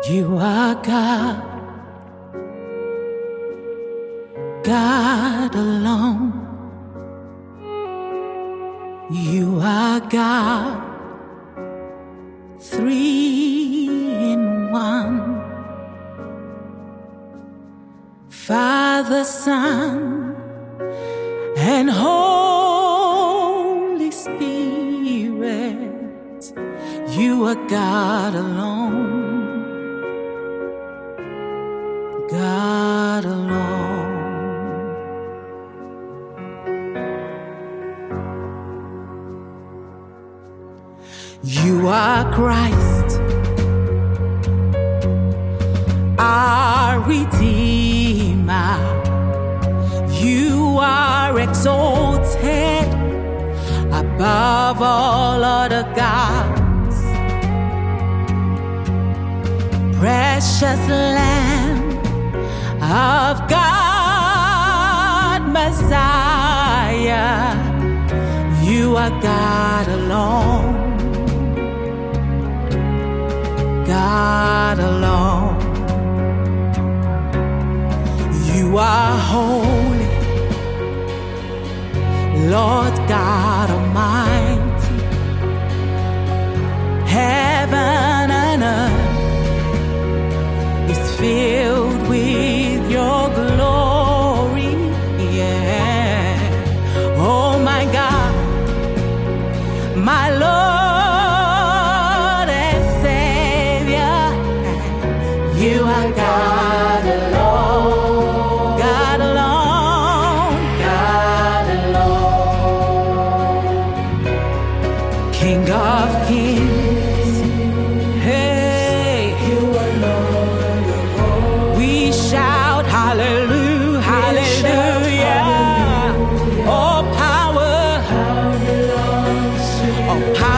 You are God, God alone. You are God, three in one. Father, Son, and Holy Spirit. You are God alone. God alone. You are Christ, our Redeemer. You are exalted above all other gods. Precious Lamb of God, Messiah, you are God alone. God alone. You are holy, Lord God Almighty. Heaven and earth is filled with your glory. Yeah. Oh my God, my Lord. You are God alone, God alone, God alone. King of kings, hey, you are Lord of all. We shout hallelujah, hallelujah. All power belongs to you.